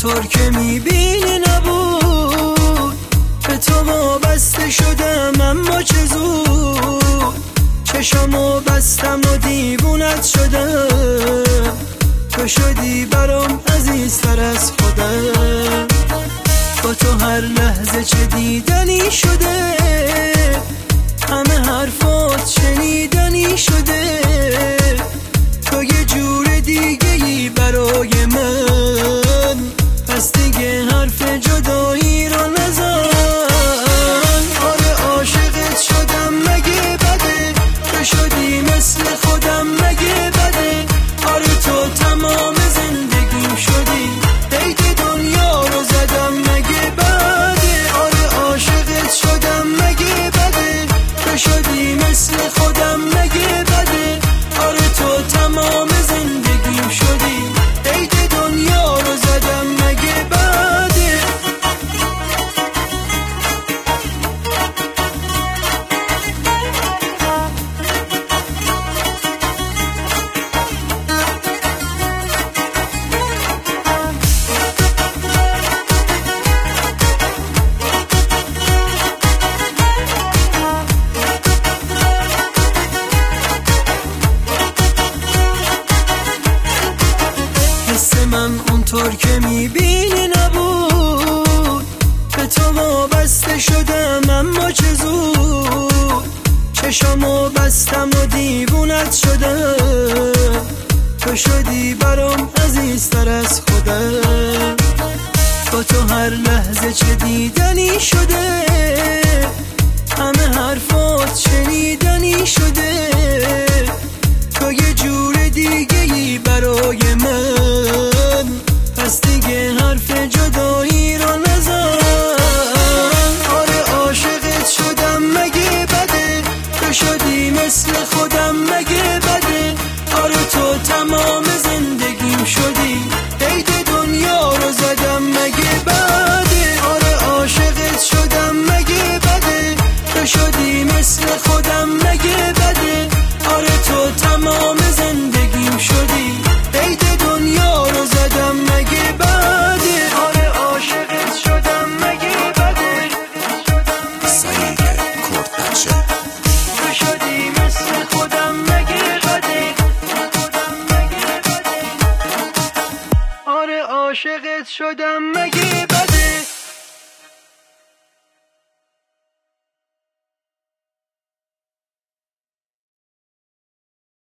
اونطور که میبینی نبود، به تو وابسته شدم اما چه زود. چشمو بستم و دیوونت شدم، تو شدی برام عزیزتر از خودم. با تو هر لحظه چه دیدنی شده، همه حرفات شنیدنی شده. تو یه جور دیگه‌ای برای من، پس دیگه حرف جدایی رو نزن. آره عاشقت شدم مگه بده، تو شدی مثل خودم مگه بده. آره تو تمام زندگیم شدی، قید دنیا رو زدم مگه بده. آره عاشقت شدم مگه بده، تو شدی مثل خودم مگه بده. آره تو تمام زندگیم شدی، قید دنیا رو زدم مگه بده. من اونطور که میبینی نبود، به تو وابسته شدم اما چه زود. چشمو بستم و دیوونت شدم، تو شدی برام عزیزتر از خودم. با تو هر لحظه چه دیدنی شده، همه حرفات شنیدنی شده. تو یه جور دیگه‌ای برای من، پس دیگه حرف جدایی رو نزن. آره عاشقت شدم مگه بده، تو شدی مثل خودم مگه بده. آره تو تمام زندگیم شدی، قید دنیا رو زدم مگه بده. آره عاشقت شدم مگه بده، تو شدی مثل خودم مگه بده. آره تو تمام زندگیم شدی، قید دنیا رو زدم مگه بده. آره عاشقت شدم مگه بده، سعید کردبچه. تو شدی مثل خودم مگه بده. آره عاشقت شدم